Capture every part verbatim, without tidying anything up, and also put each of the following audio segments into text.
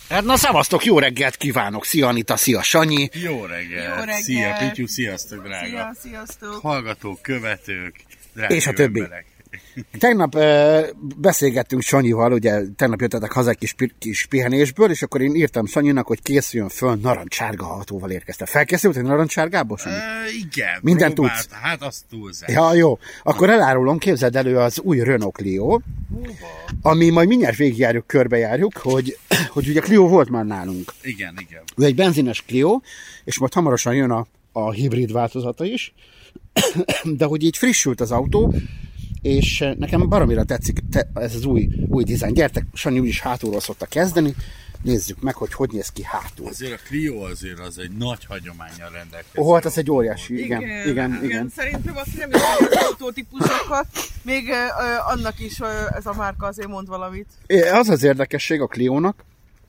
Hát na szevasztok, jó reggelt kívánok! Szia Anita, szia Sanyi! Jó reggelt! Jó reggelt. Szia Pityu, sziasztok drága! Szia, sziasztok! Hallgatók, követők, drága És a többi. emberek. Tegnap uh, beszélgettünk Sanyival, ugye tegnap jöttetek haza egy kis, kis pihenésből, és akkor én írtam Sanyinak, hogy készüljön föl, narancsárga autóval érkeztem. Felkészült egy narancsárgából, Sanyi? E, igen, Minden próbált, tudsz. Hát azt túlzás. Ja, jó. Akkor elárulom, képzeld elő az új Renault Clio, ami majd mindjárt végigjárjuk, körbejárjuk, hogy, hogy ugye Clio volt már nálunk. Igen, igen. Ő egy benzines Clio, és majd hamarosan jön a, a hibrid változata is, de hogy így frissült az autó, és nekem baromira tetszik te, ez az új, új dizájn. Gyertek, Sanyi úgyis hátulról szokta kezdeni, nézzük meg, hogy hogy néz ki hátul. Azért a Clio azért az egy nagy hagyománnyal rendelkezik. Ó, hát ez egy óriási, igen, igen, igen. igen. igen. Szerintem aki nem ismeri az autótípusokat, még uh, annak is uh, ez a márka azért mond valamit. Az az érdekesség a Cliónak,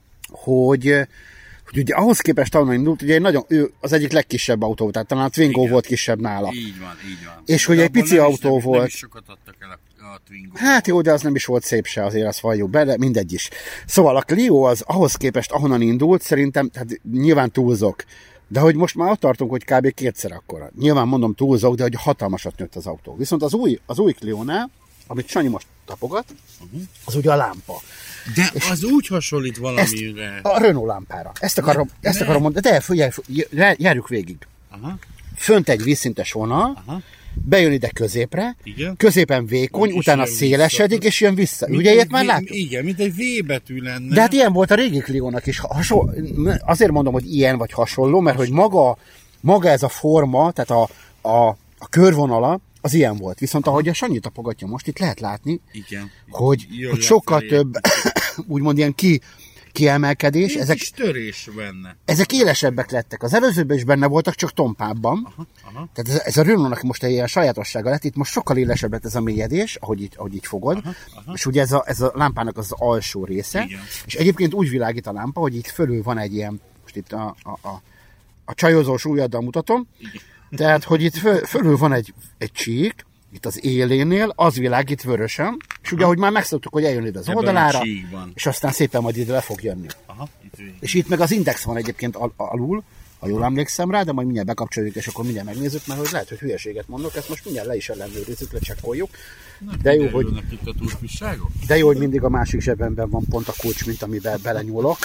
hogy, hogy ugye ahhoz képest ahonnan indult, ugye egy nagyon, ő az egyik legkisebb autó, tehát talán a Twingo Igen. volt kisebb nála. Így van, így van. És hogy De egy abból pici nem autó is, nem, volt. Nem is sokat adtak el a, a Twingo. Hát jó, de az nem is volt szép se, azért azt valljuk be, de mindegy is. Szóval a Clio az ahhoz képest, ahonnan indult, szerintem, hát nyilván túlzok, de hogy most már ott tartunk, hogy kb. Kétszer akkora. Nyilván mondom túlzok, de hogy hatalmasat nőtt az autó. Viszont az új, az új Cliónál, amit Sanyi most tapogat, az ugye a lámpa. De az úgy hasonlít valamire. Ezt, a Renault lámpára. Ezt akarom, Ne, ezt ne. akarom mondani, de figyelj, figyelj, járjuk végig. Aha, Fönt egy vízszintes vonal, aha. bejön ide középre, Igen. középen vékony, És utána jön szélesedik, vissza. és jön vissza. Mint Ugye egy ilyet már V- látjuk? Igen, mint egy V betű lenne. De hát ilyen volt a régi Cliónak is. Hasonló, azért mondom, hogy ilyen vagy hasonló, mert hogy maga, maga ez a forma, tehát a, a, a körvonala, az ilyen volt. Viszont ahogy a Sanyi tapogatja most, itt lehet látni, Igen. hogy, Jön hogy sokkal lefelé. több úgymond ilyen ki, kiemelkedés. Egy Ezek, kis törés benne. ezek élesebbek lettek. Az előzőben is benne voltak, csak tompábban. Aha, aha. Tehát ez, ez a Renault-nak most egy ilyen sajátossága lett, itt most sokkal élesebb lett ez a mélyedés, ahogy így, ahogy így fogod, Aha, aha. és ugye ez a, ez a lámpának az alsó része, Igen. és egyébként úgy világít a lámpa, hogy itt fölül van egy ilyen, most itt a, a, a, a csajozós ujjaddal mutatom, tehát, hogy itt föl, fölül van egy, egy csík, itt az élénél, az világít vörösen, és ugye, ahogy már megszoktuk, hogy eljön ide az Ebben a oldalára, csíkban. és aztán szépen majd ide le fog jönni. Aha, itt végig. És itt meg az index van egyébként al- alul, ha jól emlékszem rá, de majd mindjárt bekapcsoljuk, és akkor mindjárt megnézzük, mert hogy lehet, hogy hülyeséget mondok, ezt most mindjárt le is ellenőrizzük, lecsekkoljuk. De jó, hogy, Itt a túlpisságok? de jó, hogy mindig a másik zsebemben van pont a kulcs, mint amiben belenyúlok.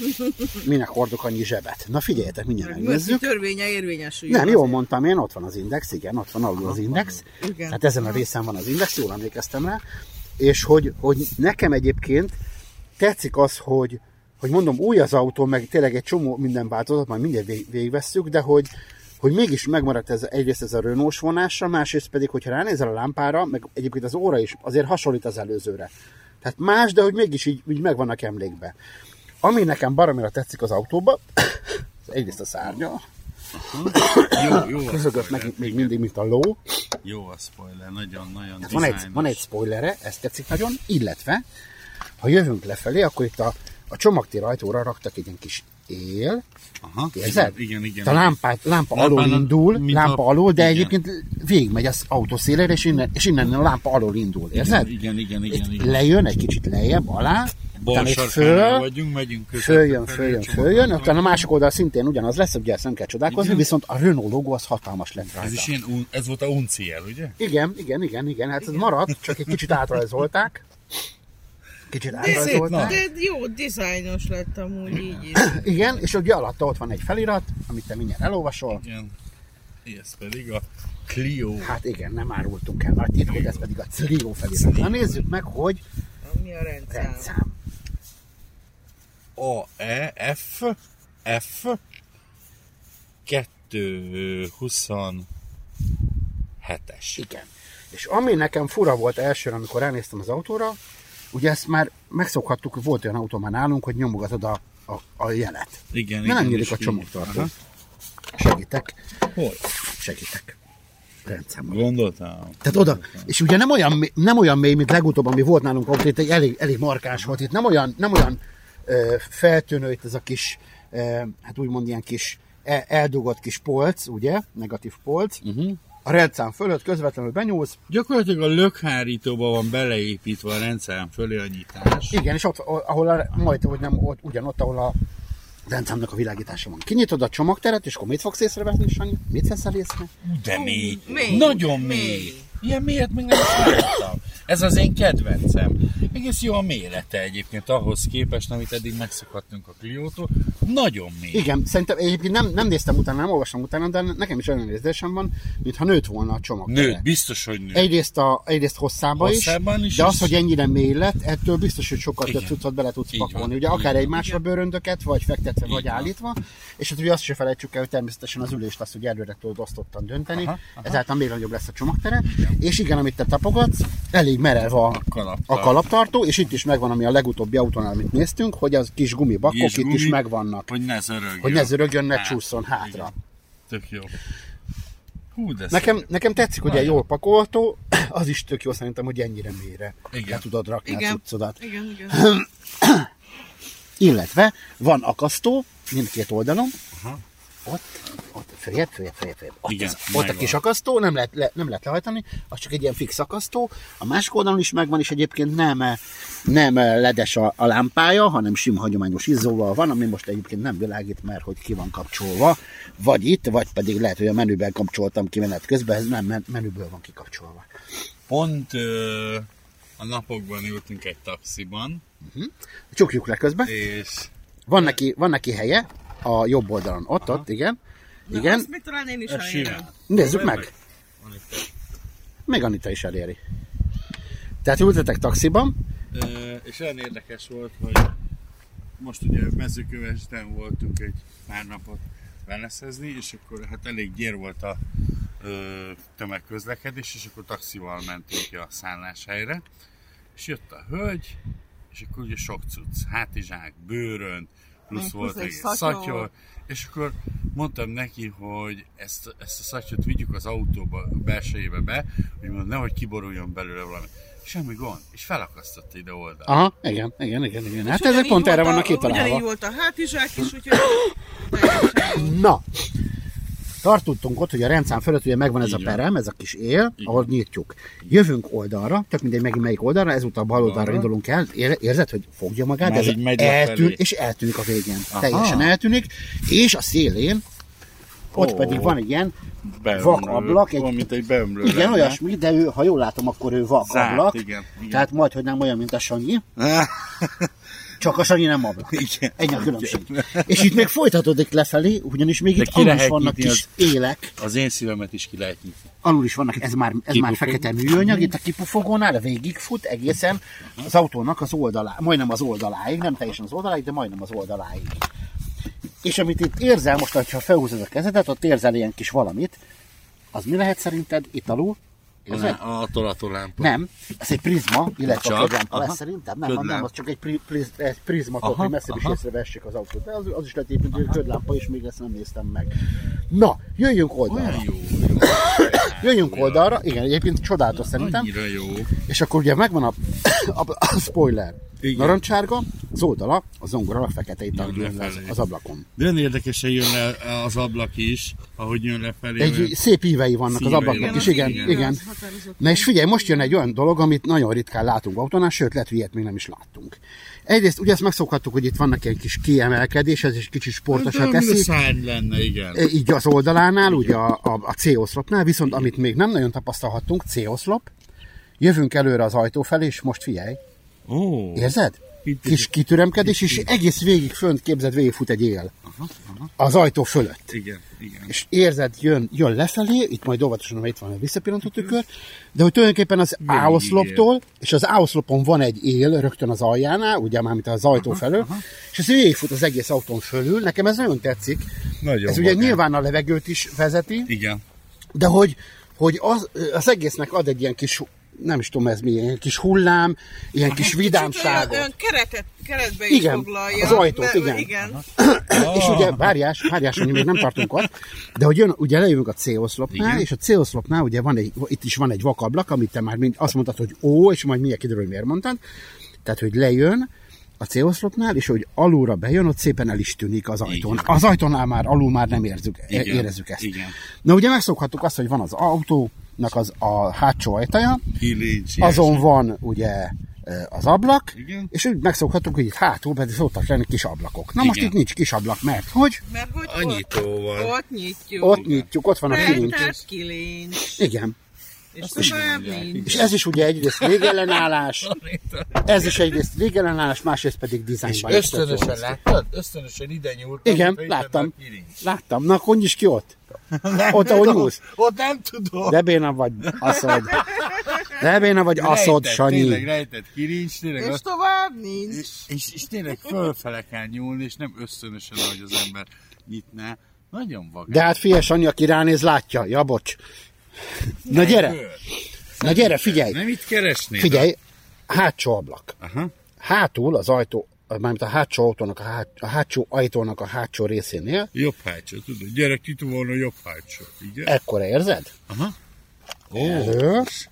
Minek hordok annyi zsebet? Na figyeljetek, mindjárt Murphy megnézzük. törvénye érvényesül. Nem, jól mondtam én, ott van az index, igen, ott van alul az index. Igen. Tehát ezen a részen van az index, jól emlékeztem rá. És hogy, hogy nekem egyébként tetszik az, hogy, hogy mondom, új az autó, meg tényleg egy csomó minden változat, majd mindjárt vég, végigvesszük, de hogy, hogy mégis megmaradt ez, egyrészt ez a Renault-s vonása, másrészt pedig, hogyha ránézel a lámpára, meg egyébként az óra is azért hasonlít az előzőre. Tehát más, de hogy mégis így, így megvannak emlékbe. Ami nekem baromira tetszik az autóba, az egyrészt a szárnya, Jó, jó a közögött spoiler. meg még mindig, mint a ló. Jó a spoiler, nagyon, nagyon Hát van, egy, van egy spoilere, ezt tetszik nagyon, illetve, ha jövünk lefelé, akkor itt a, a csomagtér ajtóra raktak egy ilyen kis él, Aha, érzed? igen, igen, igen. A lámpát, lámpa alól Lámpának, indul, mint lámpa a- alól, de igen. egyébként végigmegy az autó szélére, és innen, és innen a lámpa alól indul, érzed? Igen, igen, igen, Itt igen. lejön egy kicsit lejjebb, alá, Bal utána itt sarkánál föl, vagyunk, megyünk között. följön, följön, följön, utána a másik oldal szintén ugyanaz lesz, ugye ezt nem kell csodálkozni, Igen. viszont a Renault logó az hatalmas lett rajta. Ez is ilyen, un- ez volt a unciel, ugye? Igen, igen, igen, igen, hát ez maradt, csak egy kicsit átrajzolták. Kicsit szép átrajzolták. De jó, dizájnos lett amúgy így is. Igen, és ugye alatta ott van egy felirat, amit te mindjárt elolvasol. Igen. Ez pedig a Clio. Hát igen, nem árultunk el nagy titkot, ez pedig a Clio felirat. Na nézzük meg, hogy Mi a rendszám? rendszám. A, E, F, F, kettő huszonhetes. Igen. És ami nekem fura volt elsőre, amikor elnéztem az autóra, ugye ezt már megszokhattuk, volt olyan autó már nálunk, hogy nyomogatod a, a, a jelet. Igen, De igen. nem nyílik és a így. csomagtartó. Aha. Segítek. Hol? Segítek. Rendszám. Gondoltam. Tehát oda, és ugye nem olyan, mély- nem olyan mély, mint legutóbb, ami volt nálunk autó, itt egy elég, elég markáns volt, itt nem olyan, nem olyan ö, feltűnő itt ez a kis, ö, hát úgymond ilyen kis el, eldugott kis polc, ugye, negatív polc, Uh-huh. a rendszám fölött közvetlenül benyúlsz. Gyakorlatilag a lökhárítóba van beleépítve a rendszám fölé a nyitás. Igen, és ott, ahol a, majd, hogy nem, ott, ugyanott, ahol a rendszámnak a világítása van. Kinyitod a csomagteret, és akkor mit fogsz észrevenni, Sanyi? Mit veszel észre? De mély. mély. Nagyon mély. Mély. Ilyen mélyet még nem láttam. Ez az én kedvencem. Egész jó a mélete egyébként ahhoz képest, amit eddig megszokhattunk a Cliótól. Nagyon mély. Igen, szerintem egyébként nem, nem néztem utána, nem olvastam utána, de nekem is olyan érzésem van, mintha nőtt volna a csomagtere. Nőtt, biztos, hogy nőtt. Egyrészt, a, egyrészt hosszába, Hosszában is, is, de is. az, hogy ennyire mély lett, ettől biztos, hogy sokkal Igen. több cuccot bele tudsz Így pakolni. van, Ugye így akár van, egymásra igen. bőröndöket, vagy fektetve, Így vagy van. állítva. És hát ugye azt se felejtsük el, hogy természetesen az ülést azt, hogy előre tudod osztottan dönteni, Aha, aha. ezáltal még nagyobb lesz a csomagtere. És igen, amit te tapogatsz, elég merev a, A kalaptartó. a kalaptartó, és itt is megvan, ami a legutóbbi autónál, amit néztünk, hogy az kis gumibakkok Kis itt is gumi, megvannak. Hogy ne zörögjön. Hogy ne zörögjön, ne Hát, csúszson hátra. igen. Tök jó. Hú, de Nekem, szép. nekem tetszik, hogy ilyen jól pakolható, az is tök jó szerintem, hogy ennyire mélyre Igen. le tudod rakni a Igen. cuccodat. Igen, igen. Illetve van akasztó mindkét oldalon, Aha. ott, ott följebb, följebb, följebb, följebb. Ott, Igen, az, ott a megvan. kis akasztó, nem lehet, le, nem lehet lehajtani, az csak egy ilyen fix akasztó. A másik oldalon is megvan, és egyébként nem, nem ledes a, a lámpája, hanem sima hagyományos izzóval van, ami most egyébként nem világít, mert hogy ki van kapcsolva, vagy itt, vagy pedig lehet, hogy a menüben kapcsoltam ki menet közben, ez nem men- menüből van kikapcsolva. Pont ö, a napokban ültünk egy taxiban, Csukjuk le közben. és Van neki, van neki helye a jobb oldalon. Ott, ott, igen. Na, Igen. azt még talán én is ez elérem. simán. Nézzük meg. Van itt. Még Anita is eléri. Tehát ültetek taxiban. Ö, és olyan érdekes volt, hogy most ugye Mezőkövesden voltunk egy pár napot veneszezni, és akkor hát elég gyér volt a ö, tömegközlekedés, és akkor taxival mentünk ki a szálláshelyre, és jött a hölgy, és akkor ugye sok cucc, hátizsák, bőrönd, plusz Még volt plusz egy egy szatyor. szatyor, és akkor mondtam neki, hogy ezt, ezt a szatyot vigyük az autóba, belsejébe be, hogy mondom, nehogy kiboruljon belőle valami. Semmi gond, és felakasztotta ide oldalra. Aha, igen, igen, igen, igen. Hát És ezek ugyanígy pont erre volt a- vannak Ugyanígy kitalálva. volt a hátizsák is, úgyhogy teljesen jó. Na, tartottunk ott, hogy a rendszám fölött ugye megvan ez a Így van. perem, ez a kis él, ahol nyitjuk. Jövünk oldalra, tök mindegy megint melyik oldalra, ezúttal bal oldalra Balra. indulunk el. Ér- Érzed, hogy fogja magát, Már ez így megy eltűn, lefelé. és eltűnik a végén. Aha. Teljesen eltűnik, és a szélén, ott Ó. pedig van egy ilyen Beömlő. vakablak, egy- Olyan, mint egy beömlő igen, lenne. olyasmi, de ő, ha jól látom, akkor ő vakablak. Zárt, igen, igen. Tehát majd, hogy nem olyan, mint a Sanyi. Csak a Sanyi nem ablak. Igen. Ennyi a különbség. És itt még folytatódik lefelé, ugyanis még De itt ki alul is lehet vannak nyitni kis élek. Az én szívemet is ki lehet nyitni. Alul is vannak, ez már, ez már Kipufogó. fekete műanyag, itt a kipufogónál végigfut egészen az autónak az oldalá, majdnem az oldaláig, nem teljesen az oldaláig, de majdnem az oldaláig. És amit itt érzel, most, ha felhúzod a kezedet, ott érzel ilyen kis valamit, az mi lehet szerinted itt alul? Érzed? A tolató-lámpa. Nem, ez egy prizma, illetve Csak? a ködlámpa lesz Aha. szerintem. Nem, nem, nem, Ködlám. az csak egy, pri, priz, egy prizma, Aha, hogy messzebb is aha. észrevessék az autót. De az, az is lehet építeni, hogy ködlámpa is, még ezt nem néztem meg. Na, jöjjünk oldalra. Olyan jó. jó. Jöjjünk oldalra, igen, egyébként csodálatos szerintem. Annyira jó. És akkor ugye megvan a, a, a spoiler. Igen. Narancsárga, az oldala, a zongora, a fekete itt Jön az, lefelé. az ablakon. De olyan érdekesen jön le az ablak is, ahogy jön lefelé. Egy mert- szép ívei vannak az Szívei ablaknak vannak, is, igen, igen. igen. Az határozott. Na és figyelj, most jön egy olyan dolog, amit nagyon ritkán látunk autónál, sőt, lehet, hogy ilyet még nem is láttunk. Egyrészt ugye ezt megszokhattuk, hogy itt vannak egy kis kiemelkedés, ez is kicsit sportosan De mint a teszi. szárny lenne, igen. E, így az oldalánál, ugye a, a, a C-oszlopnál, viszont amit még nem nagyon tapasztalhattunk, C-oszlop, jövünk előre az ajtó felé, és most figyelj, Ó. érzed? Itt- Kis kitüremkedés, és egész végig fönt képzeld, végigfut egy él. Az ajtó fölött. Igen, igen. És érzed, jön, jön lefelé, itt majd óvatosan, mert itt van a visszapillantó tükör, de hogy tulajdonképpen az A-oszloptól, és az A-oszlopon van egy él rögtön az aljánál, ugye már mint az ajtó felől, és ez végigfut az egész autón fölül, nekem ez nagyon tetszik. Nagyon Ez ugye magán. nyilván a levegőt is vezeti, Igen. de hogy, hogy az, az egésznek ad egy ilyen kis, nem is tudom ez mi, ilyen kis hullám, ilyen kis Kicsit olyan, vidámságot. olyan keretet, keretbe is Igen, foglalja. az ajtót, mert- igen. igen. És ugye, várjás, várjás, hogy még nem tartunk ott, de hogy jön, ugye lejövünk a C-oszlopnál, Igen. és a C-oszlopnál ugye van egy, itt is van egy vakablak, amit te már mind azt mondtad, hogy ó, és majd mindjárt kiderül, hogy miért mondtad. Tehát, hogy lejön, a C-oszlopnál, és hogy alulra bejön, ott szépen el is tűnik az ajtón. Igen. Az ajtónál már alul már nem érzük, igen, érezzük ezt. Igen. Na ugye megszokhattuk azt, hogy van az autónak az a hátsó ajtaja, Kilincs, azon ilyesmi. Van ugye az ablak, igen. És úgy megszokhattuk, hogy itt hátul pedig szoktak lenni kis ablakok. Na igen. Most itt nincs kis ablak, mert hogy? Mert hogy a nyitóval. Ott nyitjuk. Ott nyitjuk, ott van a kilincs. kilincs. Igen. És, nincs. És ez is ugye egyrészt végellenállás, ez is egyrészt végellenállás, másrészt pedig dizájnban. És ösztönösen láttad? Ösztönösen ide nyúltam. Igen, láttam. Láttam. Na, akkor nyisd ki ott. Nem ott, ahol nyúlsz. Ott nem tudom. De béna vagy aszod. De béna vagy aszod, Sanyi. Tényleg rejtett kilincs. Tényleg és az... tovább nincs. És, és, és tényleg fölfele kell nyúlni, és nem ösztönösen, ahogy az ember nyitná. Nagyon vagán. De hát figyelj, Sanyi, aki ránéz, látja. Ja, bocs. Na gyere. Na gyere, figyelj. Nem itt keresnéd. Figyelj, hátsó ablak. Aha. Hátul az ajtó, mármint a hátsó autónak, a, hát, a hátsó ajtónak a hátsó részénél. Jobb hátsó, tudod, gyerek itt volna jobb hátsó, igen? Ekkora érzed? Aha. Ó. Elős.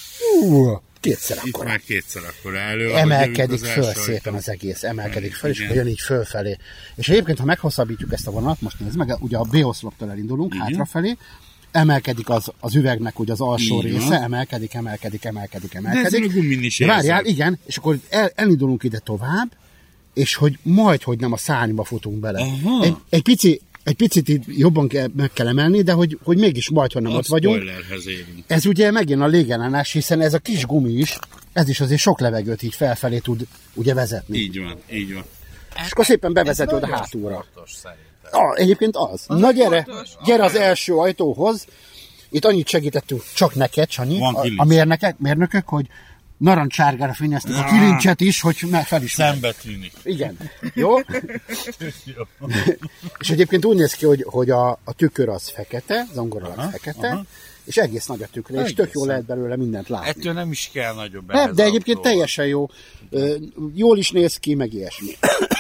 Ú, kétszer itt akkora. már kétszer akkora elő. Emelkedik föl szépen az egész, emelkedik föl, és jön így fölfelé. És egyébként, ha meghosszabbítjuk ezt a vonalat, most nézd meg, ugye a B-oszloptól elindulunk, igen. Hátrafelé, emelkedik az, az üvegnek ugye az alsó igen. Része, emelkedik, emelkedik, emelkedik, emelkedik. De ez a gumin is várjál, igen, és akkor el, elindulunk ide tovább, és hogy majd, hogy nem a szárnyba futunk bele. Egy, egy, pici, egy picit itt jobban kell, meg kell emelni, de hogy, hogy mégis majd, hogy nem a ott vagyunk. Ez ugye megint a légellenállás, hiszen ez a kis gumi is, ez is azért sok levegőt így felfelé tud ugye vezetni. Így van, így van. És akkor szépen bevezetőd a hátulra. Ah, egyébként az. az Na gyere, gyere az első ajtóhoz. Itt annyit segítettünk csak neked, Sanyi, a, a mérnökök, mérnökök, hogy narancsárgára fényeztük a kilincset is, hogy felismerjük. Szembe tűnik. Igen. Jó? Jó. És egyébként úgy néz ki, hogy, hogy a, a tükör az fekete, zongora az fekete, aha. És egész nagy a tükre, és tök jól lehet belőle mindent látni. Ettől nem is kell nagyobb ehhez. De egyébként autóval. Teljesen jó. Jól is néz ki, meg ilyesmi.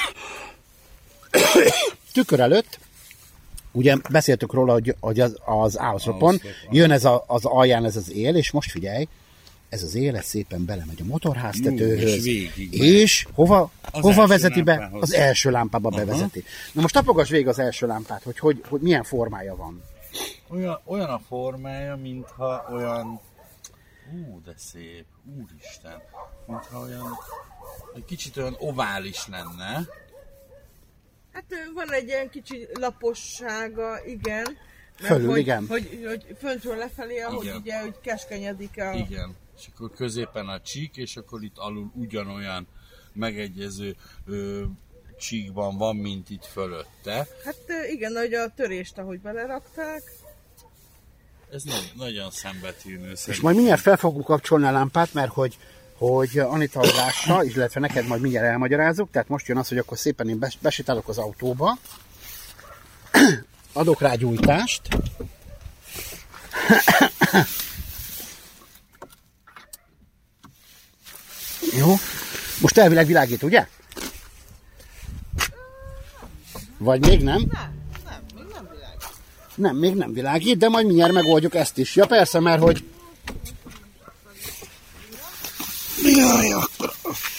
Tükör előtt, ugye beszéltük róla, hogy, hogy az, az áoszlopon jön ez a, az alján ez az él, és most figyelj, ez az él szépen belemegy a motorháztetőhöz, és, és hova, hova vezeti be? Lámpához. Az első lámpába aha. Bevezeti. Na most tapogass végig az első lámpát, hogy, hogy, hogy milyen formája van. Olyan, olyan a formája, mintha olyan, ú, de szép, úristen, mintha olyan, egy kicsit olyan ovális lenne. Hát van egy ilyen kicsi lapossága, igen. Fölül, hogy, igen. Hogy, hogy föntről lefelé, ahogy igen. Ugye, hogy keskenyedik a... Igen, és akkor középen a csík, és akkor itt alul ugyanolyan megegyező ö, csíkban van, mint itt fölötte. Hát igen, hogy a törést, ahogy belerakták. Ez nagy, nagyon szembetűnő. És majd mindjárt fel fogunk kapcsolni a lámpát, mert hogy hogy Anita az lássa, illetve neked majd mindjárt elmagyarázok, tehát most jön az, hogy akkor szépen én besétálok az autóba, adok rá gyújtást, jó, most elvileg világít, ugye? Vagy még nem? Nem, nem, még nem világít. Nem, még nem világít, de majd mindjárt megoldjuk ezt is. Ja persze, mert hogy jaj, akkor.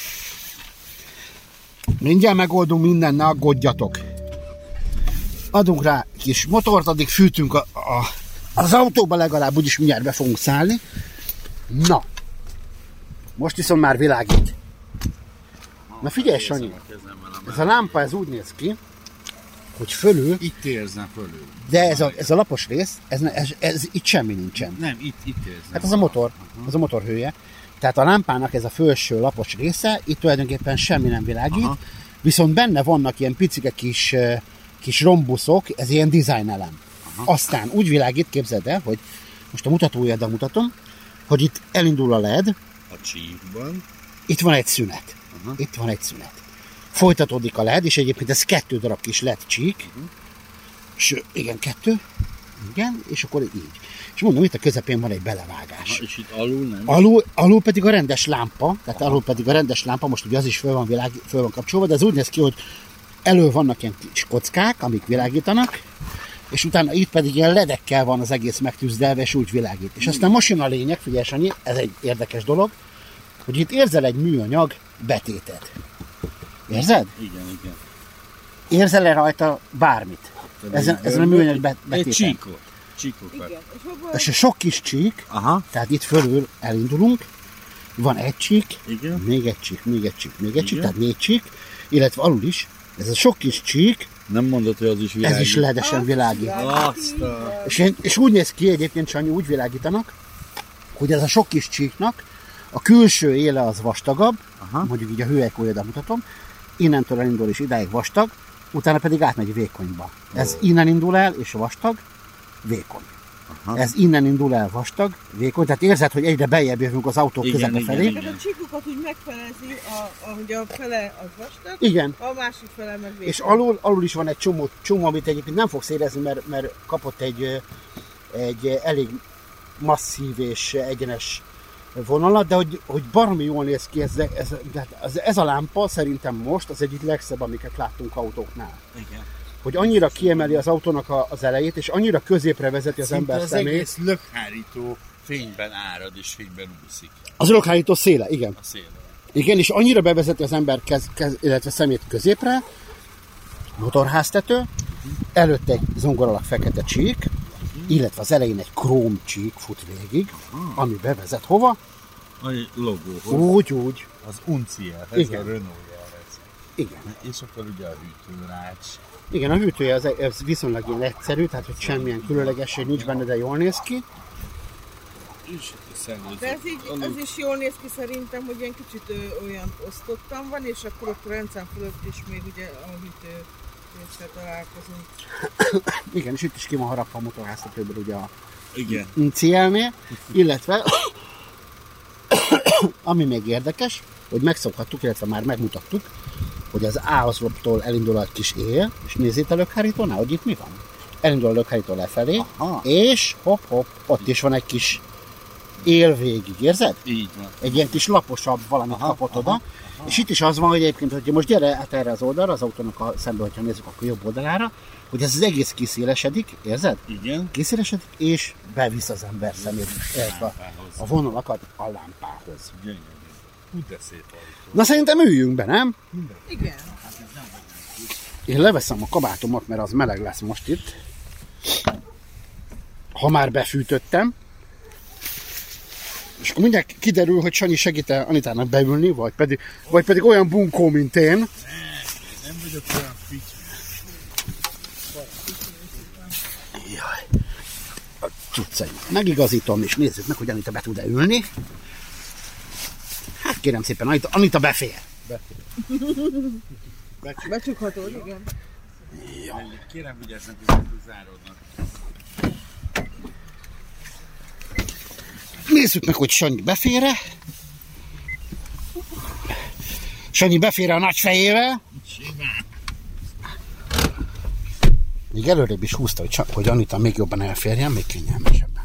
Mindjárt megoldunk mindent, ne aggódjatok. Adunk rá kis motort, addig fűtünk a, a, az autóba, legalább úgyis mindjárt be fogunk szállni. Na, most viszont már világít. Na figyelj, Sanyi, ez a lámpa ez úgy néz ki, hogy fölül... Itt érzem fölül. De ez a, ez a lapos rész, ez, ez, ez itt semmi nincsen. Nem, itt, itt érzem. Hát az a motor, az a motor hője. Tehát a lámpának ez a felső lapos része, itt tulajdonképpen semmi nem világít, aha. Viszont benne vannak ilyen picike kis, kis rombuszok, ez ilyen design elem. Aha. Aztán úgy világít, képzeld el, hogy most a mutatójáddal mutatom, hogy itt elindul a led. A csíkban. Itt van egy szünet. Aha. Itt van egy szünet. Folytatódik a led, és egyébként ez kettő darab kis led csík. Uh-huh. És igen, kettő. Igen, és akkor így. És mondom, itt a közepén van egy belevágás. Aha, és itt alul nem? Alul, alul pedig a rendes lámpa, tehát aha. Alul pedig a rendes lámpa, most ugye az is föl van, világ, föl van kapcsolva, de ez úgy néz ki, hogy elő vannak ilyen kis kockák, amik világítanak, és utána itt pedig ilyen ledekkel van az egész megtűzdelve, és úgy világít. És aztán most jön a lényeg, figyelj Sanyi, ez egy érdekes dolog, hogy itt érzel egy műanyag betétet. Érzed? Igen, igen. Érzel-e rajta bármit? Ezen, ezen a műanyag be, betéten. Egy csíkot. Csíkokat. Igen. És abban És sok kis csík, Aha. tehát itt fölül elindulunk, van egy csík, Igen. még egy csík, még egy csík, még egy csík, Igen. tehát négy csík, illetve alul is, ez a sok kis csík, Nem mondod, hogy az is világít. ez is ledesen világít. Azt a... És, én- és úgy néz ki egyébként, Sanyi, úgy világítanak, hogy ez a sok kis csíknak a külső éle az vastagabb, Aha. mondjuk így a hüvelykújjal mutatom, innentől elindul és idáig vastag, utána pedig átmegy vékonyba. Ez innen indul el és vastag, vékony. Aha. Ez innen indul el vastag, vékony, tehát érzed, hogy egyre beljebb jövünk az autók Igen, közepe igen, felé. igen. Tehát a csíkokat úgy megfelezi, a, ahogy a fele az vastag, Igen. a másik fele meg vékony. És alul, alul is van egy csomó, csomó, amit egyébként nem fogsz érezni, mert, mert kapott egy, ö, egy ö, elég masszív és egyenes vonalat, de hogy, hogy baromi jól néz ki, ez, ez, ez, ez a lámpa szerintem most az egyik legszebb, amiket láttunk autóknál. Igen. Hogy annyira kiemeli az autónak a, az elejét, és annyira középre vezeti az Szinte ember az szemét. egész lökhárító fényben árad és fényben úszik Az lökhárító széle, igen. a szélre. Igen, és annyira bevezeti az ember kez, kez, illetve szemét középre, motorháztető, előtte egy zongoralak fekete csík, illetve az elején egy króm csík fut végig, ami bevezet hova? A logóhoz. Úgy, úgy. Az Unciel, ez Igen. a Renault-jel lesz. Igen. És akkor ugye a hűtőrács. Igen, a hűtője az, az viszonylag ilyen egyszerű, tehát hogy semmilyen különlegesség nincs benne, de jól néz ki. És a szellőző. De ez így, az is jól néz ki szerintem, hogy ilyen kicsit ö, olyan osztottan van, és akkor ott a rendszám fölött is még ugye a hűtő résszel találkozunk. Igen, és itt is ki van harapva a motorháztetőből ugye a Igen. Uncielnél, illetve ami még érdekes, hogy megszokhattuk, illetve már megmutattuk, hogy az A-oszloptól elindul a kis él, és nézzét a lökhárítónál, hogy itt mi van. Elindul a lökhárító lefelé, Aha. és hopp-hopp, ott is van egy kis él végig, érzed? Így van. Egy ilyen kis laposabb valamit Aha, kapott aha, oda. aha. És itt is az van, hogy egyébként, hogy most gyere át erre az oldalra, az autónak a szemben, hogyha nézzük, akkor jobb oldalára, hogy ez az egész kiszélesedik, érzed? Igen. Kiszélesedik, és bevisz az ember szemét, illetve a, a vonalakat a lámpához. Gyönyörű. Hú, de szép autó. Na szerintem üljünk be, nem? Igen. Én leveszem a kabátomat, mert az meleg lesz most itt. Ha már befűtöttem. És akkor mindjárt kiderül, hogy Sanyi segít-e Anitának beülni, vagy pedig, vagy pedig olyan bunkó, mint én. Nem vagyok olyan fics. Jaj. A cuccaim. Megigazítom, és nézzük meg, hogy Anita be tud-e ülni. Hát kérem szépen, Anita, Anita befér. Becsukható, igen. Kérem, vigyázzanak, hogy záródnak. Nézzük meg, hogy Sanyi befér-e. Sanyi befér-e a nagy fejével. Még előrébb is húzta, hogy, hogy Anita még jobban elférjen, még kényelmesebben.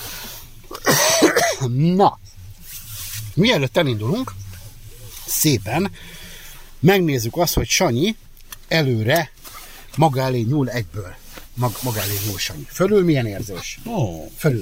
Na, mielőtt elindulunk, szépen megnézzük azt, hogy Sanyi előre maga elé nyúl egyből. Mag, maga elé nyúl Sanyi. Fölül milyen érzés? Ó, Fölül.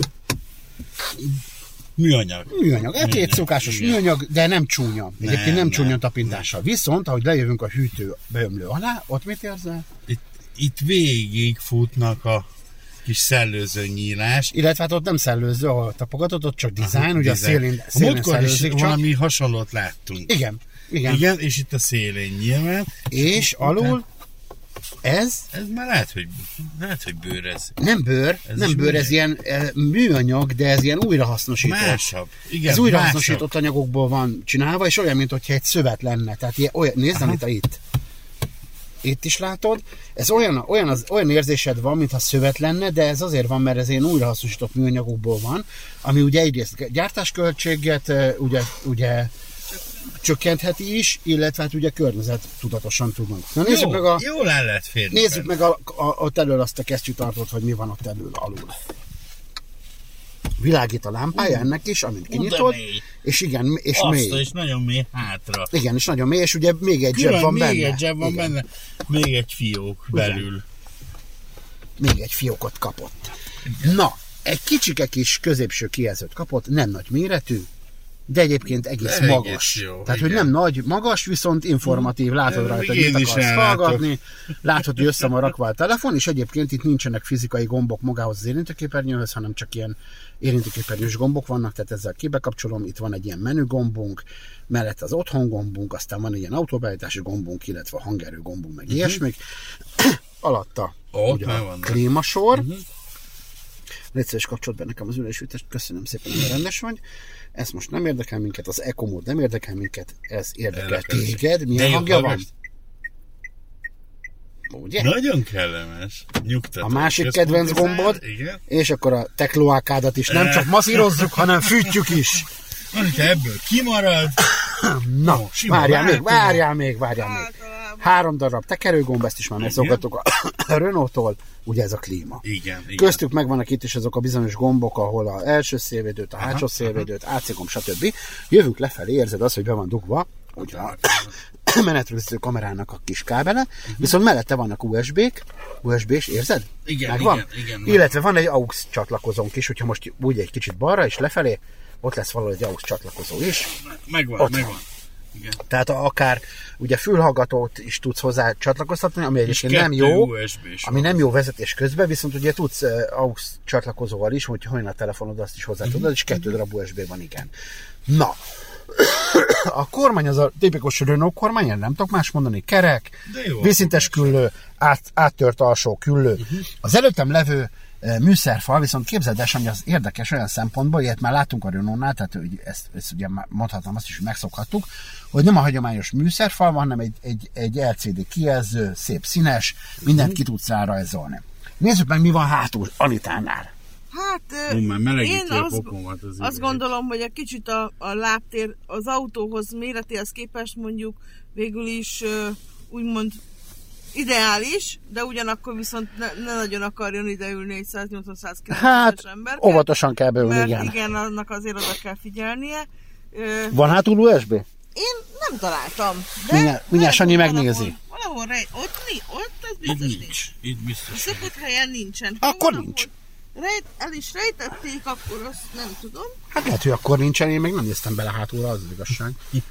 műanyag. Műanyag. Egy két szokásos Igen. műanyag, de nem csúnya. Egyébként nem, Nem, nem csúnya nem. tapintással. Viszont, ahogy lejövünk a hűtő beömlő alá, ott mit érzel? Itt, itt végig futnak a kis szellőző nyílás. Illetve hát ott nem szellőző, ahol tapogatott, ott csak design, ugye a szélén, A szélén múltkor is szellőzik csak. valami hasonlót láttunk. Igen, igen. Igen, és itt a szélén nyilván. És alul ez Ez már lehet, hogy, lehet, hogy bőr ez. nem bőr, Ez nem is bőr, ez műanyag. ilyen e, műanyag, de ez ilyen újrahasznosított. Másabb. Igen, Ez másabb. újrahasznosított anyagokból van csinálva, és olyan, mintha egy szövet lenne. Tehát ilyen, olyan, nézd, Anita, itt. Itt is látod. Ez olyan, olyan, az, olyan érzésed van, mintha szövet lenne, de ez azért van, mert ez ilyen újrahasznosított műanyagokból van, ami ugye egyrészt gyártásköltséget e, ugye, ugye csökkentheti is, illetve hát ugye környezet tudatosan tudunk. Na nézzük Jó, meg a... jól el lehet férni. Nézzük meg a, a, ott elől azt a kesztyűtartót, hogy mi van ott elől alul. Világít a lámpája ennek is, amint kinyitod, mély. és igen, és Azt mély. is nagyon mély hátra. Igen, és nagyon mély, és ugye még egy zseb Külön van még benne. egy zseb van igen. benne, még egy fiók belül. Még egy fiókot kapott. Na, egy kicsike kis középső kijelzőt kapott, nem nagy méretű, de egyébként egész de magas. Egész jó, Tehát, igen. hogy nem nagy, magas, viszont informatív, látod rajta, hogy Én mit is akarsz ellátok. hallgatni, látod, hogy össze van rakva a telefon, és egyébként itt nincsenek fizikai gombok magához az érintőképernyőhöz, hanem csak ilyen érintőképernyős gombok vannak, tehát ezzel kibekapcsolom, itt van egy ilyen menügombunk, mellett az otthon gombunk, aztán van egy ilyen autóbeállítási gombunk, illetve a hangerő gombunk, meg uh-huh. ilyesmik. Alatta Ott ugye már a vannak. klímasor. Uh-huh. Légy szíves, kapcsolt be nekem az ülésütést, köszönöm szépen, hogy rendes vagy. Ez most nem érdekel minket, az Eco Mode nem érdekel minket, ez érdekel Érdekes. téged. Milyen De hangja jó, van? hallgass. Ugye? Nagyon kellemes. Nyugtató. A másik Központi kedvenc zár, gombod, igen. és akkor a te kloákádat is nem csak masszírozzuk, hanem fűtjük is. Hogyha ebből kimarad, Na, Ó, sima várjál még, változó. várjál még, várjál még. Általában. Három darab tekerőgomb, ezt is már megszokhattuk a Renault-tól, ugye ez a klíma. igen, igen. Köztük megvannak itt is azok a bizonyos gombok, ahol a első szélvédőt, a hátsó Aha, szélvédőt, á cé gomb, stb. Jövünk lefelé, érzed azt, hogy be van dugva, ugye a menetrögzítő kamerának a kis kábele, uh-huh. viszont mellette vannak u es bé-k, u es bé-s, érzed? Igen, Megvan? igen, igen. Illetve van egy á u x csatlakozónk is, hogyha most úgy egy kicsit balra és lefelé, ott lesz valahol egy á u x csatlakozó is. Megvan, Ott megvan. Igen. Tehát akár ugye fülhallgatót is tudsz hozzá csatlakoztatni, ami egyébként nem kettő jó, u es bé-s ami nem jó vezetés közben, viszont ugye tudsz uh, á u x csatlakozóval is, hogyha olyan a telefonod, azt is hozzá tudod, és kettő darab u es bé van, igen. Na, a kormány az a tipikus Renault kormány, nem tudok más mondani, kerek, vízszintes küllő, át, áttört alsó küllő. Uh-huh. Az előttem levő uh, műszerfal, viszont képzeld el, ami az érdekes olyan szempontból, ilyet már láttunk a Renault-nál, tehát hogy ezt, ezt ugye mondhatom azt is, hogy megszokhattuk, hogy nem a hagyományos műszerfal van, hanem egy, egy, egy el cé dé kijelző, szép színes, mindent ki tudsz rá rajzolni. Nézzük meg, mi van hátul Anitánál. Hát Ó, már melegíti én a azt, pokomat az azt idő. gondolom, hogy egy kicsit a, a lábtér az autóhoz méretéhez képest mondjuk végül is uh, úgymond ideális, de ugyanakkor viszont ne, ne nagyon akarjon ideülni egy száznyolcvan-százkilencvenes Hát, ember. óvatosan kell beülni, mert igen. igen, annak azért oda kell figyelnie. Uh, Van hátul u es bé? Én nem találtam. De Mindjárt- mindjárt Sanyi valahol- megnézi. Valahol rej, ott, mi? Ott az Itt biztos nincs. nincs. Itt A biztos. szokott helyen nincsen. Akkor valahol nincs. Rejt, el is rejtették, akkor azt nem tudom. Hát lehet, hogy akkor nincsen, én még nem néztem bele hátulra, az az igazság.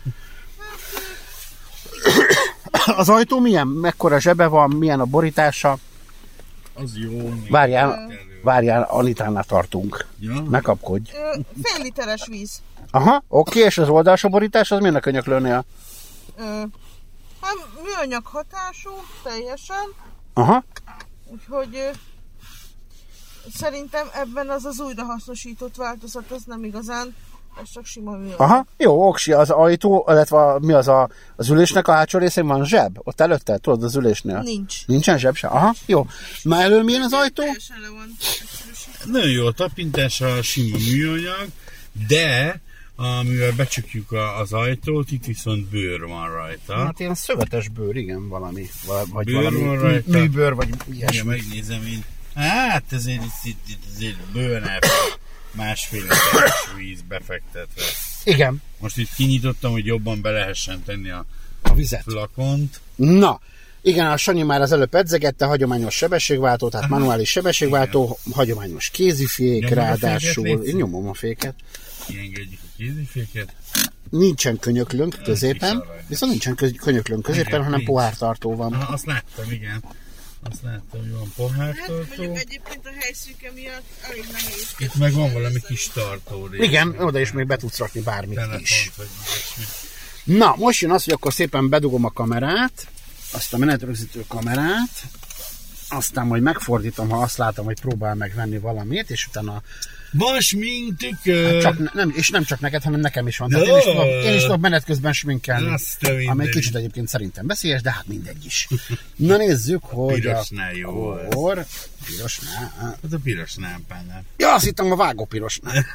Az ajtó milyen? Mekkora zsebe van? Milyen a borítása? Az jó. még Várjál, elő. várjál, Anitánál tartunk. Ja? Ne kapkodj. Ö, Fél literes víz. Aha, oké, és az oldalsó borítás, az milyen a könyöklőnél? Ö, Hát műanyag hatású, teljesen. Aha, Úgyhogy ö, szerintem ebben az az újrahasznosított változat, az nem igazán, ez csak sima műanyag. aha, jó, oksi, az ajtó, illetve a, mi az a, az ülésnek a hátsó részén van zseb? Ott előtte, tudod, az ülésnél? Nincs. Nincsen zseb se? Aha, jó. Na elől milyen az ajtó? Teljesen le van egyszerűsítve. Nagyon jó a tapintása, sima műanyag, de amivel becsukjuk a, az ajtót, itt viszont bőr van rajta. Hát ilyen szövetes bőr, igen, valami. Vagy, vagy Bőr valami van rajta. műbőr, vagy Ja, ilyesmi. megnézem én. Hát ezért itt, itt, itt azért bőrne másfél literes víz befektetve. Igen, Most itt kinyitottam, hogy jobban be lehessen tenni a a vizet. flakont. Na, igen, a Sanyi már az előbb edzegette, hagyományos sebességváltó, tehát manuális sebességváltó, hagyományos kézifék, Nyomod a ráadásul. féket, légy Én nyomom a féket. Kiengedjük a kéziféket. Nincsen könyöklőnk középen, kis arany. viszont nincsen köz- könyöklőnk középen, Igen, hanem nincs. pohártartó van. Aha, azt láttam, igen. Azt láttam, hogy van Hát pohártartó. mondjuk egyébként a helyszűke miatt elég nehéz. Itt meg van valami kis tartó rész. Igen, oda is még be tudsz rakni bármit Telefont, is. vagy ilyesmi. Na, most jön az, hogy akkor szépen bedugom a kamerát, azt a menetrögzítő kamerát, aztán majd megfordítom, ha azt látom, hogy próbál megvenni valamit, és utána Van smink tükör. hát csak, ne- nem, és nem csak neked, hanem nekem is van. Tehát én is tudok, én is tudok menet közben sminkelni. Azt a mindenit. Amely kicsit egyébként szerintem veszélyes, de hát mindegy is. Na nézzük, hogy Pirosnál jó ez. akkor... Pirosnál? Hát a piros lámpánál. Ja, azt hittem a vágó pirosnál.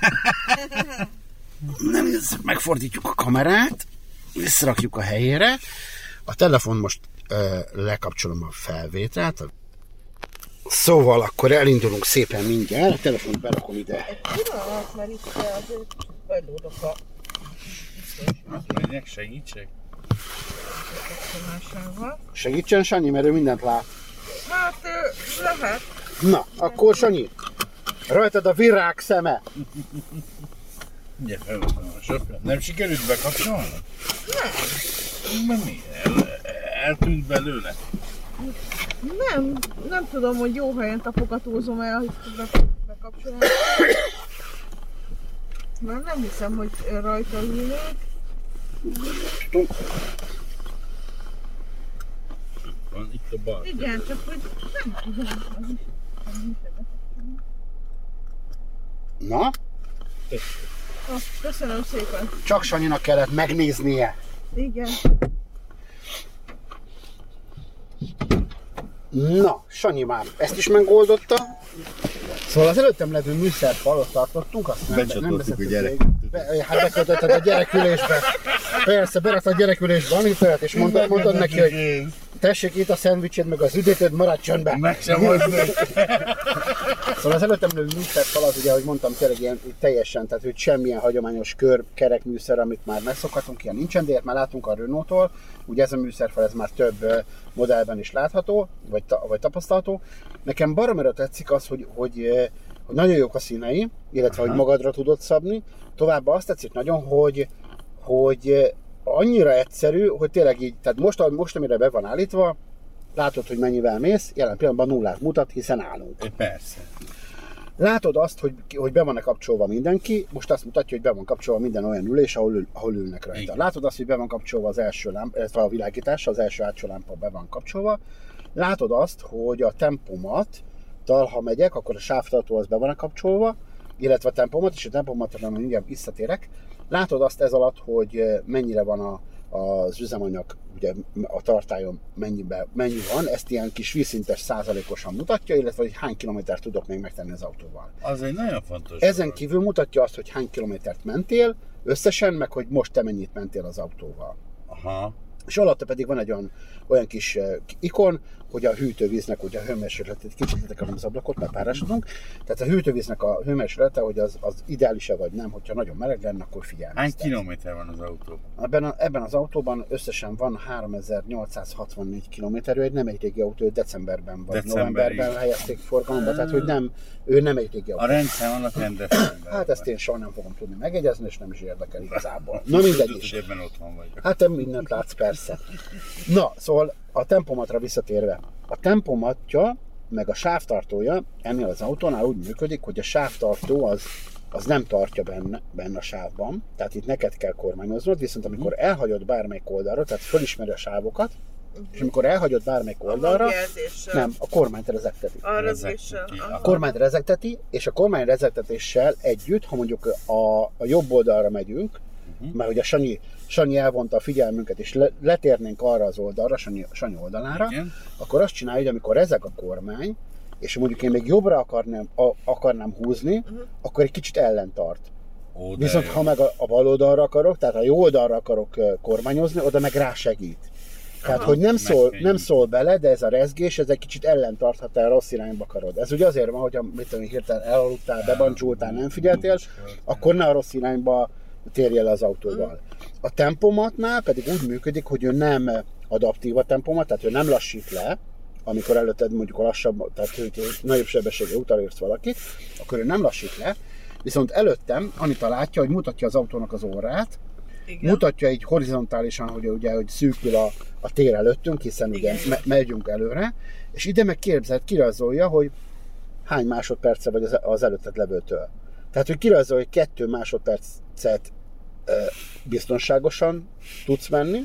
Na nézzük, megfordítjuk a kamerát, visszarakjuk a helyére. A telefon most ö, lekapcsolom a felvételt. Szóval akkor elindulunk szépen mindjárt. A telefont berakom ide. Pillanat, mert itt azért hajlódok a Menjek, segítsek? kapcsolásával. Segítsen Sanyi, mert ő mindent lát. Hát ö, lehet. Na, akkor Sanyi, rajtad a virág szeme. Ugye felvettem a sokat. Nem sikerült bekapcsolni? Nem. Mert mi? El, eltűnt belőle? Nem, nem tudom, hogy jó helyen tapogatózom el, hogy bekapcsolom. Mert nem hiszem, hogy rajta ülnék. Van itt a bal. Igen, csak hogy nem tudom. Na? Oh, köszönöm szépen. Csak Sanyinak kellett megnéznie. Igen. Na, Sanyi már ezt is megoldotta. Szóval az előttem levő műszerfalat tartottunk, azt nem, nem Becsatoltuk a gyerek. Be, hát bekötötted a gyerekülésbe. Persze, berakta a gyerekülésbe a műszert, és mondtad, mondtad neki, hogy tessék itt a szendvicsed, meg az üdítőd, maradj csöndbe. Meg sem volt meg. Szóval az előttem levő műszerfalat, ugye, ahogy mondtam, tényleg ilyen teljesen, tehát hogy semmilyen hagyományos kör, kerek műszer, amit már megszokhatunk, ilyen nincsen, de már látunk a Renault-tól. Ugye ez a műszerfal, ez már több modellben is látható, vagy, ta, vagy tapasztalható. Nekem baromira tetszik az, hogy, hogy, hogy nagyon jók a színei, illetve Aha. hogy magadra tudod szabni. Továbbá azt tetszik nagyon, hogy, hogy annyira egyszerű, hogy tényleg így, tehát most, most amire be van állítva, látod, hogy mennyivel mész, jelen pillanatban nullát mutat, hiszen állunk. Persze. Látod azt, hogy, hogy be van kapcsolva mindenki, most azt mutatja, hogy be van kapcsolva minden olyan ülés, ahol, ül, ahol ülnek rajta. Igen. Látod azt, hogy be van kapcsolva az első lámpa, illetve a világítás, az első hátsó lámpa be van kapcsolva. Látod azt, hogy a tempomattal, ha megyek, akkor a sávtartó az be van kapcsolva, illetve a tempomat, és a tempomatra mindjárt visszatérek. Látod azt ez alatt, hogy mennyire van a, az üzemanyag, ugye a tartályon mennyibe, mennyi van, ezt ilyen kis vízszintes százalékosan mutatja, illetve hogy hány kilométert tudok még megtenni az autóval. Az egy nagyon fontos. Ezen volt. Kívül mutatja azt, hogy hány kilométert mentél összesen, meg hogy most te mennyit mentél az autóval. Aha. És alatta pedig van egy olyan, olyan kis ikon, hogy a hűtővíznek ugye a hőmérsékletét, kicsit letekarom az ablakot, mert párásodunk, tehát a hűtővíznek a hőmérséklete, hogy az, az ideális-e vagy nem, hogyha nagyon meleg lenne, akkor figyelni. Hány kilométer van az autóban? Ebben, a, ebben az autóban összesen van háromezer-nyolcszázhatvannégy kilométer, ő egy nem egy régi autó, ő decemberben vagy December novemberben is. Helyezték forgalomba, tehát hogy nem, ő nem egy régi autó. A rendszám alatt rendesen. Hát ezt én soha nem fogom tudni megegyezni, és nem is érdekel igazából. Na mindegy is. Tudod, ebben otthon vagyok. Hát te mindent látsz, persze. Na, szóval a tempomatra visszatérve. A tempomatja, meg a sávtartója ennél az autónál úgy működik, hogy a sávtartó az, az nem tartja benne, benne a sávban, tehát itt neked kell kormányoznod, viszont amikor elhagyod bármelyik oldalra, tehát fölismeri a sávokat, uh-huh. és amikor elhagyod bármelyik oldalra, nem, a kormányt rezegteti. A rezegtéssel. A kormányt rezegteti, és a kormány rezegtetéssel együtt, ha mondjuk a, a jobb oldalra megyünk, uh-huh. mert ugye Sanyi, Sanyi elvonta a figyelmünket, és le, letérnénk arra az oldalra, Sanyi, Sanyi oldalára, igen. Akkor azt csinálja, hogy amikor rezeg a kormány, és mondjuk én még jobbra akarnám, a, akarnám húzni, uh-huh. akkor egy kicsit ellentart. Ó, viszont jó. Ha meg a, a bal oldalra akarok, tehát a jó oldalra akarok kormányozni, oda meg rásegít. Tehát, hogy nem szól, nem szól bele, de ez a rezgés, ez egy kicsit ellentart, ha te rossz irányba akarod. Ez ugye azért van, hogy mit tudom, hirtelen elaludtál, bebancsultál, nem figyeltél, akkor ne a rossz irányba térj el az autóval. A tempomatnál pedig úgy működik, hogy ő nem adaptív a tempomat, tehát ő nem lassít le, amikor előtted mondjuk a lassabb, tehát nagyobb sebességű útra érsz valakit, akkor ő nem lassít le, viszont előttem Anita látja, hogy mutatja az autónak az órát, igen. Mutatja így horizontálisan, hogy ugye hogy szűkül a, a tér előttünk, hiszen igen. Ugye me- megyünk előre, és ide meg képzeld, kirajzolja, hogy hány másodperce vagy az, az előtted levőtől. Tehát, hogy kirajzolja, hogy kettő másodpercet e, biztonságosan tudsz menni,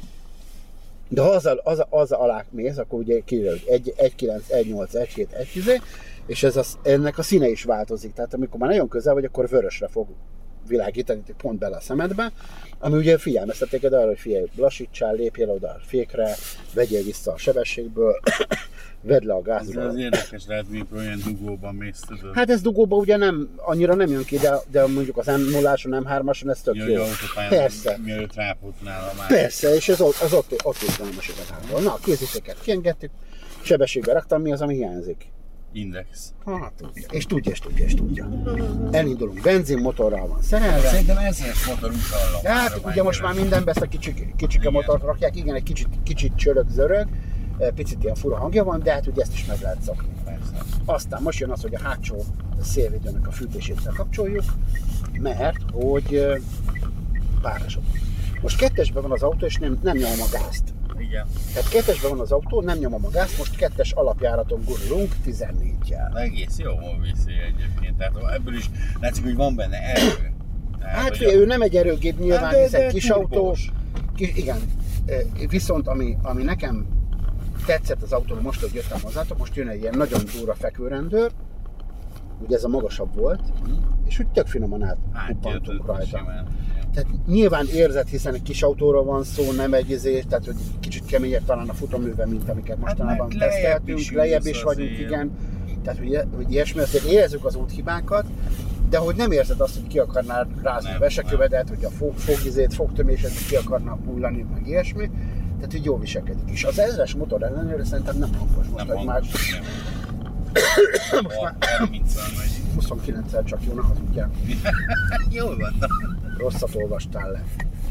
de ha az, az, az alá mész, akkor ugye kirajzolja, hogy egy kilenc, egy nyolc, egy hét, egy tíz, és ez az, ennek a színe is változik. Tehát amikor már nagyon közel vagy, akkor vörösre fog világítani pont bele a szemedbe, ami ugye figyelmezteték arra, hogy figyelj, lassítsál, lépjél oda a fékre, vegyél vissza a sebességből, vedd le a gázról. Ez az érdekes lehet, mikor olyan dugóban mész, tudod? Hát ez dugóban ugye nem, annyira nem jön ki, de, de mondjuk az em nulláson, em hármason ez tök jó. Persze. Mielőtt ráputnál a már. Persze, és ez ott, az ott, ott is valamos igazából. Na, a kéziféket kiengedtük, sebességbe raktam, mi az, ami hiányzik? Index. Hát, tudja. És tudja, és tudja, és tudja. Elindulunk, benzinmotorral van szerelve. Szerintem ezért motor utalom. Hát ugye most már mindenbe ezt a kicsik, kicsike motort rakják, igen, egy kicsit, kicsit csörög-zörög, picit ilyen fura hangja van, de hát ugye ezt is meg lehet szokni. Persze. Aztán most jön az, hogy a hátsó, szélvédőnek a fűtését lekapcsoljuk, mert hogy párásod. Most kettesben van az autó, és nem, nem nyomom a gázt. Igen. Tehát kettesben van az autó, nem nyomom a gázt, most kettes alapjáraton gurulunk tizennégyel. Egész jó viszi egyébként, tehát ebből is látszik, hogy van benne erő. Tehát, Hát figyelj, ő nem egy erőgép nyilván, de, hiszen de kis autó. Kis, igen, viszont ami, ami nekem tetszett az autóban most, hogy jöttem hozzátok, most jön egy ilyen nagyon durva fekvőrendőr, ugye ez a magasabb volt, és úgy tök finoman átuppantunk rajta. Tehát nyilván érzed, hiszen egy kis autóról van szó, nem egy izé, tehát hogy kicsit keményebb talán a futóműve, mint amiket mostanában hát teszteltünk, lejjebb is vagyunk, azért. Igen. Tehát hogy, hogy ilyesmi, azért érezzük az úthibákat, de hogy nem érzed azt, hogy ki akarnál rázni nem, a vesekövedet, hogy a fog, fogizét, fogtömésed ki akarna hullani, meg ilyesmi. Tehát hogy jól viselkedik is. Az ezres motor ellenőre szerintem nem hangos. Most, nem hogy már... most már huszonkilenccel csak jónak az útján. Jól van. Rosszat olvastál le.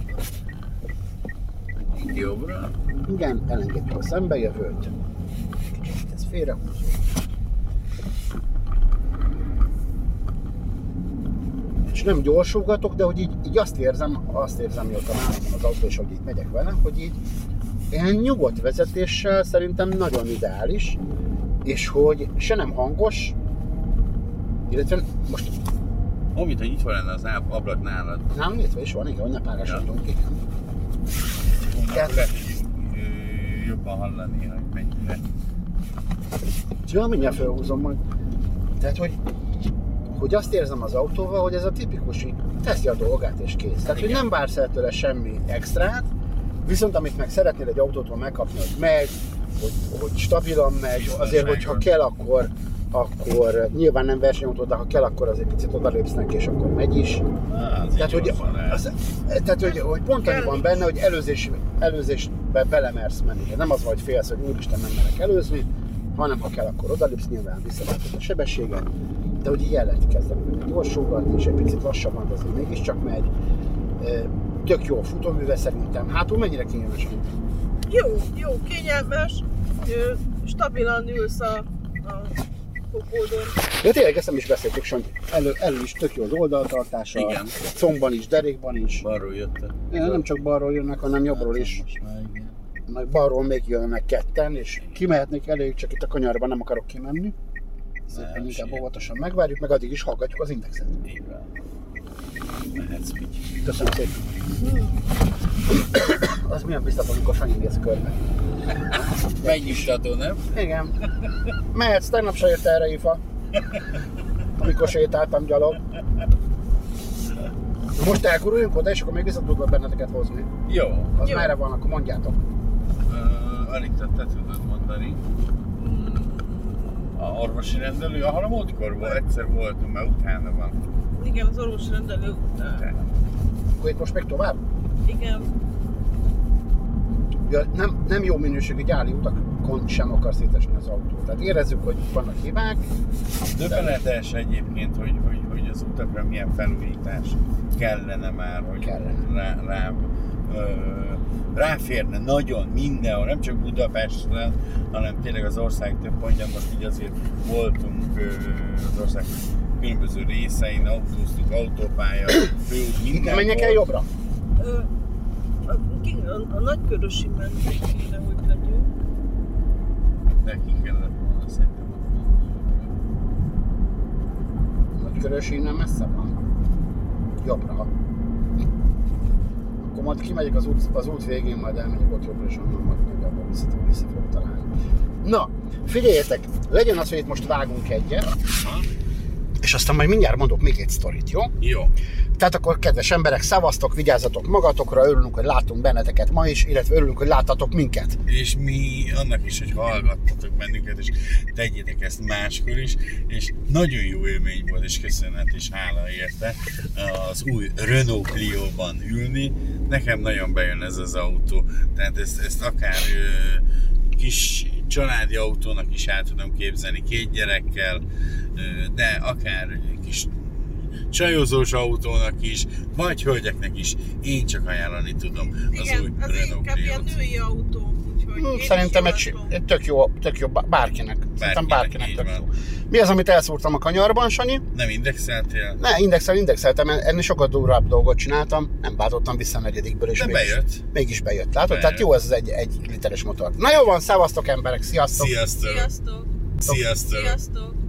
Jobbra? Igen, elengedjük a szembejövőt. Kicsit ez félrehúzó. És nem gyorsulgatok, de hogy így, így azt érzem, azt érzem, hogy a nálam van az autó, és hogy így megyek vele, hogy így ilyen nyugodt vezetéssel szerintem nagyon ideális, és hogy se nem hangos, illetve most... Amit, hogy itt van lenne az ablak nálad. Nálam nyitva is van, igen, hogy ne párásodjunk, ja. Igen. Tehát lehet, hogy jobban hallani, hogy mennyire. Ja, mindjárt felhúzom majd. Tehát, hogy, hogy azt érzem az autóval, hogy ez a tipikus, hogy teszi a dolgát és kész. Tehát, igen. Hogy nem vársz el tőle semmi extrát, viszont amit meg szeretnél egy autótól megkapni, hogy megy, hogy, hogy stabilan megy, azért, hogyha kell, akkor, akkor nyilván nem versenyautó, de ha kell, akkor azért picit odalépsz neki, és akkor megy is. Az tehát, hogy, az, tehát hogy, hogy pont annyi van benne, hogy előzés, előzésbe belemersz menni. Nem az, hogy félsz, hogy úristen, nem merek előzni, hanem ha kell, akkor odalépsz, nyilván visszaváltod a sebességet, de hogy így el lehet kezdeni gyorsulgatni, és egy picit lassabban, de azért mégiscsak megy. Tök jó futóműve szerintem. Hátul mennyire kényelmes? Jó, jó, kényelmes, stabilan ülsz a, a kopódon. De tényleg ezt nem is beszéltük, hogy elő, elő is tök jó az oldaltartása, igen. Combban is, derékban is. Balról jöttek. Ja, nem csak balról jönnek, hanem jobbról is. Meg balról még jönnek ketten, és kimehetnék elég, csak itt a kanyarban nem akarok kimenni. Szépen inkább óvatosan megvárjuk, meg addig is hallgatjuk az indexet. Így van. Mehetsz így. Köszönöm szépen. Hmm. Az milyen biztató, amikor Sanyi néz körbe. Megnyugtató, nem? Igen. Mehetsz, tegnap se jött erre Ifa. Amikor sétáltam gyalog. Most elguruljunk oda, és akkor még vissza tudod benneteket hozni. Jó. Az jó. Merre van, akkor mondjátok. Uh, alig te tudod mondani. A orvosi rendelő, ahol a múltkor volt, egyszer voltunk, mert utána van. Igen, az orvosi rendelő után. utána. Akkor itt most még tovább? Igen. Ja, nem, nem jó minőségű gyári utakon sem akar szétesni az autó. Tehát érezzük, hogy vannak hibák. Döbbenetes de... egyébként, hogy, hogy, hogy az utakra milyen felújítás kellene már, hogy kellene. Rá, rá, ö, ráférne nagyon mindenhol, nem csak Budapesten, hanem tényleg az ország több pontján. Most így azért voltunk ö, az ország különböző részein, autóztuk, autópálya, főút, mindenhol. Menjek el jobbra? Ö, a, a, a Nagykörösi mentén kéne, hogy legyünk. Neki kellett volna szerintem. Nagykörösi innen messze van? Jobbra. Akkor majd kimegyek az út, az út végén, majd elmegyek ott jobbra, és onnan majd nagyjából vissza, vissza fogok találni. Na, figyeljetek, legyen az, hogy itt most vágunk egyet, és aztán majd mindjárt mondok még egy sztorit, jó? Jó. Tehát akkor, kedves emberek, szavaztok, vigyázzatok magatokra, örülünk, hogy láttunk benneteket ma is, illetve örülünk, hogy láttatok minket. És mi annak is, hogy hallgattatok bennünket, és tegyétek ezt máskor is, és nagyon jó élmény volt, és köszönet és hála érte az új Renault Clio-ban ülni. Nekem nagyon bejön ez az autó, tehát ezt, ezt akár ö, kis családi autónak is el tudom képzelni, két gyerekkel, ö, de akár kis csajozós autónak is, vagy hölgyeknek is, én csak ajánlani tudom az igen, új az Renault inkább Clio-t. ilyen női autó, úgyhogy Úgyhogy Hmm, én is szerintem egy, javaslom. egy tök jó, tök jó bárkinek. Szerintem bárkinek így tök van. jó. Mi az, amit elszúrtam a kanyarban, Sanyi? Nem indexeltél? Ne, indexel, indexeltem, ennél sokkal durvább dolgot csináltam, nem váltottam vissza a negyedikből, és De mégis, bejött. mégis bejött. Látod? Bejött. Tehát jó ez az egy, egy literes motor. Na jó van, szevasztok emberek, sziasztok! Sziasztok! Sziasztok! Sziasztok! Sziasztok!